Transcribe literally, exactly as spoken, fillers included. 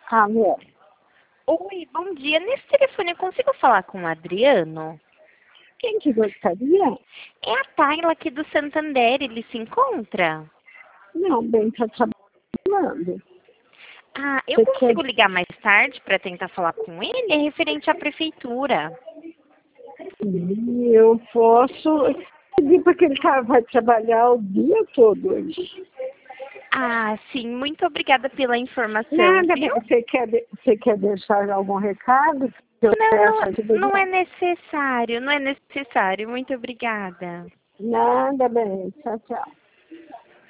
Alô? Oi, bom dia. Nesse telefone eu consigo falar com o Adriano? Quem que gostaria? É a Tayla aqui do Santander, ele se encontra? Não, bem, tá trabalhando. Ah, eu Você quer... consigo ligar mais tarde para tentar falar com ele? É referente à prefeitura. Sim, eu posso pedir para que ele tá- vai trabalhar o dia todo hoje. Ah, sim, muito obrigada pela informação, Nada, bem. viu? Você quer, de- você quer deixar algum recado? Eu Não, peço não, ajuda não é de... necessário, não é necessário. Muito obrigada. Nada, bem. Tchau, tchau.